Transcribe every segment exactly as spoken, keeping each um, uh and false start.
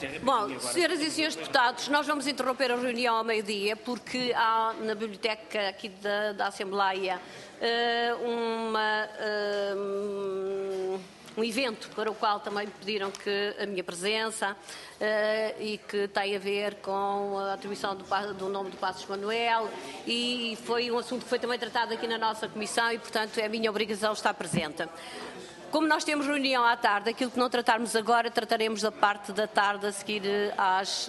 Bom, senhoras e senhores deputados, nós vamos interromper a reunião ao meio-dia porque há na biblioteca aqui da, da Assembleia uh, uma, uh, um evento para o qual também me pediram que a minha presença uh, e que tem a ver com a atribuição do, do nome do Passos Manuel e foi um assunto que foi também tratado aqui na nossa comissão e, portanto, é a minha obrigação estar presente. Como nós temos reunião à tarde, aquilo que não tratarmos agora, trataremos da parte da tarde a seguir às...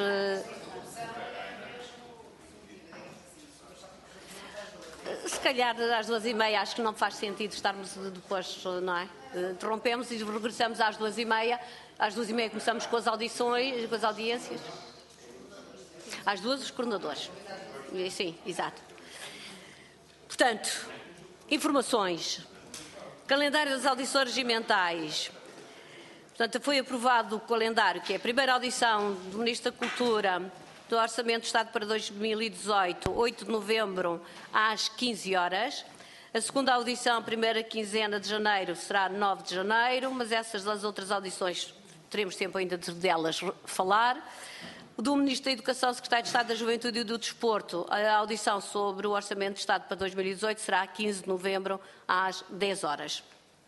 Se calhar às duas e meia, acho que não faz sentido estarmos depois, não é? Interrompemos e regressamos às duas e meia. Às duas e meia começamos com as audições, com as audiências. Às duas, os coordenadores. Sim, exato. Portanto, informações. Calendário das audições regimentais. Portanto, foi aprovado o calendário, que é a primeira audição do Ministro da Cultura do Orçamento do Estado para dois mil e dezoito, oito de novembro, às quinze horas. A segunda audição, primeira quinzena de janeiro, será nove de janeiro, mas essas das outras audições teremos tempo ainda de delas falar. O do Ministro da Educação, Secretário de Estado da Juventude e do Desporto, a audição sobre o Orçamento de Estado para dois mil e dezoito será a quinze de novembro, às dez horas.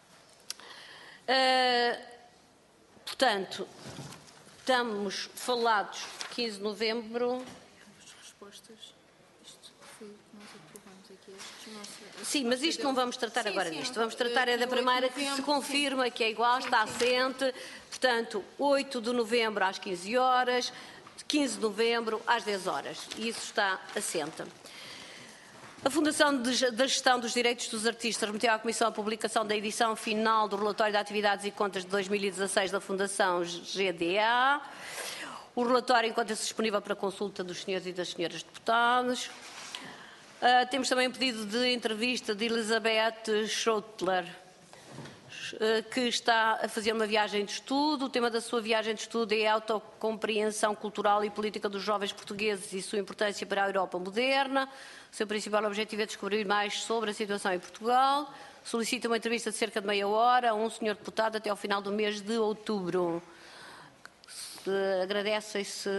Uh, portanto, estamos falados quinze de novembro. As respostas, isto foi o que nós aprovamos aqui. Nossa... Sim, mas isto não vamos tratar sim, agora sim, disto. Vamos tratar é da primeira que se confirma que é igual, está assente. Portanto, oito de novembro às quinze horas. quinze de novembro, às dez horas. E isso está assente. A Fundação de, da Gestão dos Direitos dos Artistas remeteu à Comissão a publicação da edição final do Relatório de Atividades e Contas de dois mil e dezasseis da Fundação G D A. O relatório encontra-se disponível para consulta dos senhores e das senhoras deputados. Uh, temos também um pedido de entrevista de Elizabeth Schottler, que está a fazer uma viagem de estudo. O tema da sua viagem de estudo é a autocompreensão cultural e política dos jovens portugueses e sua importância para a Europa moderna. O seu principal objetivo é descobrir mais sobre a situação em Portugal. Solicita uma entrevista de cerca de meia hora a um senhor deputado até ao final do mês de outubro. Agradecem-se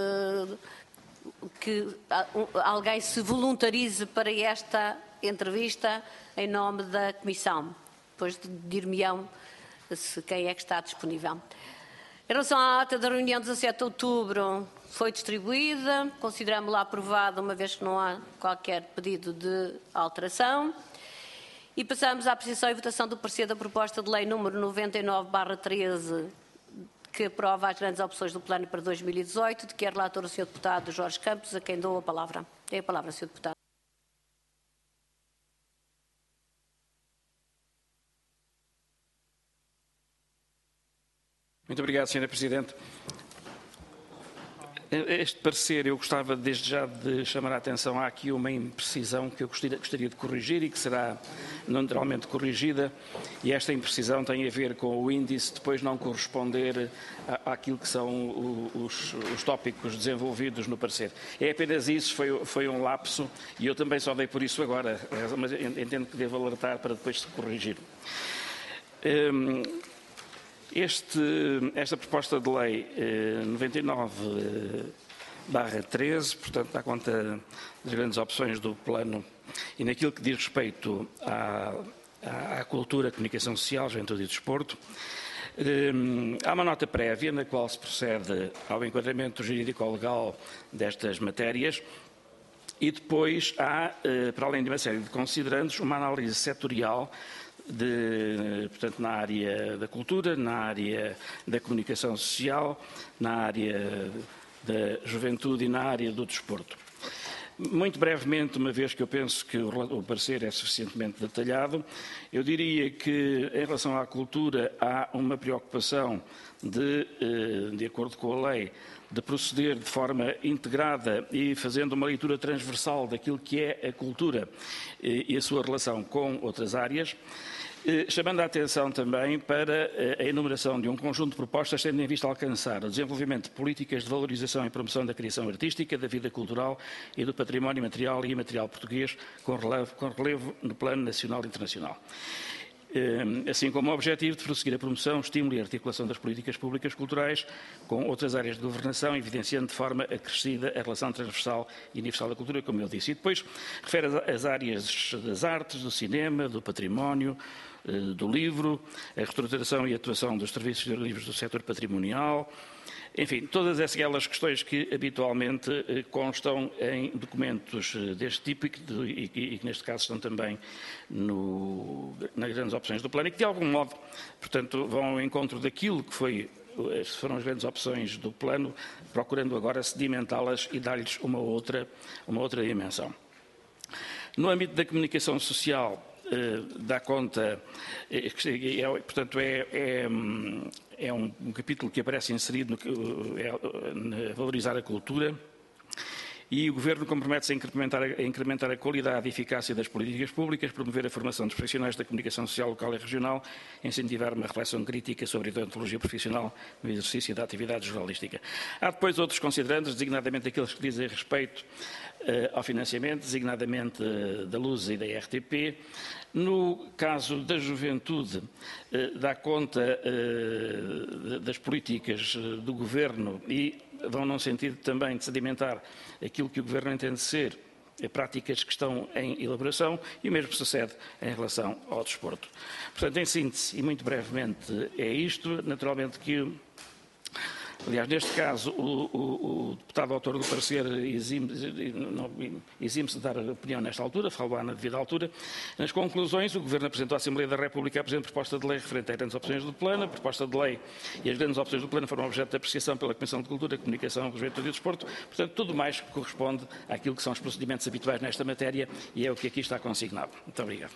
que alguém se voluntarize para esta entrevista em nome da Comissão. Depois dir-me-ão se quem é que está disponível. Em relação à ata da reunião de dezassete de outubro, foi distribuída, consideramos-la aprovada, uma vez que não há qualquer pedido de alteração. E passamos à apreciação e votação do parecer da proposta de lei número noventa e nove barra treze, que aprova as grandes opções do plano para dois mil e dezoito, de que é relator o senhor deputado Jorge Campos, a quem dou a palavra. Tem a palavra, senhor deputado. Muito obrigado, senhora Presidente. Este parecer, eu gostava desde já de chamar a atenção. Há aqui uma imprecisão que eu gostaria de corrigir e que será naturalmente corrigida, e esta imprecisão tem a ver com o índice depois não corresponder àquilo que são os, os tópicos desenvolvidos no parecer. É apenas isso, foi, foi um lapso, e eu também só dei por isso agora, mas entendo que devo alertar para depois se corrigir. Hum, Este, esta proposta de lei eh, noventa e nove barra treze, portanto, dá conta das grandes opções do plano e naquilo que diz respeito à, à, à cultura, comunicação social, juventude e desporto. Eh, há uma nota prévia na qual se procede ao enquadramento jurídico-legal destas matérias e depois há, eh, para além de uma série de considerandos, uma análise setorial De, portanto, na área da cultura, na área da comunicação social, na área da juventude e na área do desporto. Muito brevemente, uma vez que eu penso que o parecer é suficientemente detalhado, eu diria que, em relação à cultura, há uma preocupação de, de acordo com a lei, de proceder de forma integrada e fazendo uma leitura transversal daquilo que é a cultura e a sua relação com outras áreas, chamando a atenção também para a enumeração de um conjunto de propostas tendo em vista alcançar o desenvolvimento de políticas de valorização e promoção da criação artística, da vida cultural e do património material e imaterial português com relevo, com relevo no plano nacional e internacional. assim como o objetivo de prosseguir a promoção, estímulo e articulação das políticas públicas culturais com outras áreas de governação, evidenciando de forma acrescida a relação transversal e universal da cultura, como eu disse. E depois refere as áreas das artes, do cinema, do património, do livro, a reestruturação e atuação dos serviços de livros do setor patrimonial, enfim, todas aquelas questões que habitualmente constam em documentos deste tipo e que, e, e que neste caso estão também no, nas grandes opções do plano e que de algum modo, portanto, vão ao encontro daquilo que foi, foram as grandes opções do plano, procurando agora sedimentá-las e dar-lhes uma outra, uma outra dimensão. No âmbito da comunicação social, dá conta, é, portanto, é, é, é um, um capítulo que aparece inserido no é, valorizar a cultura, e o Governo compromete-se a incrementar, a incrementar a qualidade e eficácia das políticas públicas, promover a formação dos profissionais da comunicação social local e regional, incentivar uma reflexão crítica sobre a deontologia profissional no exercício da atividade jornalística. Há depois outros considerandos, designadamente aqueles que dizem respeito uh, ao financiamento, designadamente uh, da Luz e da R T P. No caso da juventude, uh, dá conta uh, das políticas uh, do Governo e vão num sentido também de sedimentar aquilo que o Governo entende ser práticas que estão em elaboração e o mesmo sucede em relação ao desporto. Portanto, em síntese, e muito brevemente, é isto. Naturalmente que, aliás, neste caso, o, o, o deputado autor do parecer exime-se exime de dar opinião nesta altura, falo na devida altura. Nas conclusões, o Governo apresentou à Assembleia da República a presente proposta de lei referente às grandes opções do plano. A proposta de lei e as grandes opções do plano foram objeto de apreciação pela Comissão de Cultura, Comunicação, Juventude e Desporto. Portanto, tudo mais corresponde àquilo que são os procedimentos habituais nesta matéria e é o que aqui está consignado. Muito obrigado.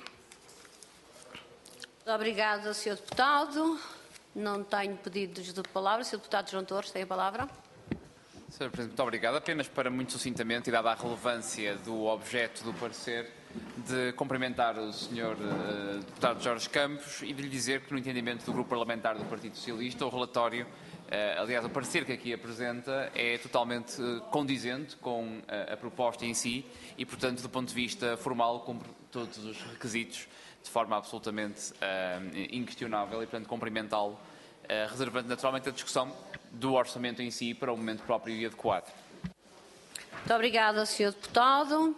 Muito obrigada, senhor Deputado. Não tenho pedidos de palavra. senhor Deputado João Torres, tem a palavra. senhor Presidente, muito obrigado. Apenas para muito sucintamente, e dada a relevância do objeto do parecer, de cumprimentar o senhor uh, Deputado Jorge Campos e de lhe dizer que, no entendimento do Grupo Parlamentar do Partido Socialista, o relatório, uh, aliás, o parecer que aqui apresenta, é totalmente uh, condizente com uh, a proposta em si e, portanto, do ponto de vista formal, cumpre todos os requisitos de forma absolutamente uh, inquestionável e, portanto, cumprimentá-lo, uh, reservando naturalmente a discussão do orçamento em si para o momento próprio e adequado. Muito obrigada, senhor Deputado.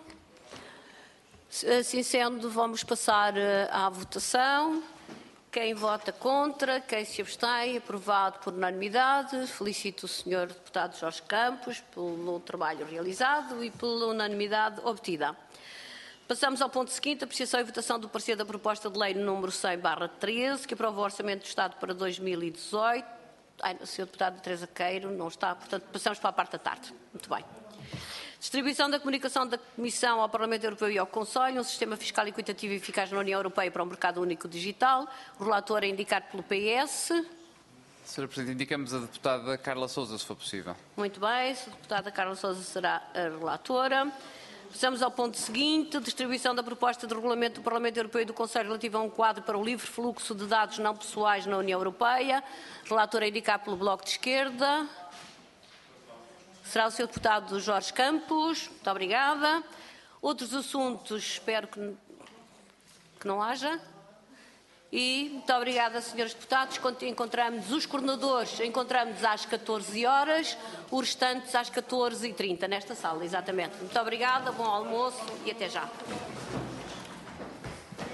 Assim sendo, vamos passar à votação. Quem vota contra, quem se abstém, aprovado por unanimidade. Felicito o senhor Deputado Jorge Campos pelo trabalho realizado e pela unanimidade obtida. Passamos ao ponto seguinte, apreciação e votação do parecer da proposta de lei número cem barra treze, que aprova o Orçamento do Estado para dois mil e dezoito. Ai, o senhor Deputado Teresa Queiro não está, portanto, passamos para a parte da tarde. Muito bem. Distribuição da comunicação da Comissão ao Parlamento Europeu e ao Conselho, um sistema fiscal equitativo e eficaz na União Europeia para o mercado único digital. O relator é indicado pelo P S. senhora Presidente, indicamos a deputada Carla Sousa, se for possível. Muito bem, a deputada Carla Sousa será a relatora. Passamos ao ponto seguinte, distribuição da proposta de regulamento do Parlamento Europeu e do Conselho relativo a um quadro para o livre fluxo de dados não pessoais na União Europeia. Relator é indicado pelo Bloco de Esquerda. Será o senhor Deputado Jorge Campos. Muito obrigada. Outros assuntos, espero que, que não haja. E muito obrigada, senhores deputados. Encontramos os coordenadores, encontramos às catorze horas, os restantes às catorze e trinta, nesta sala, exatamente. Muito obrigada, bom almoço e até já.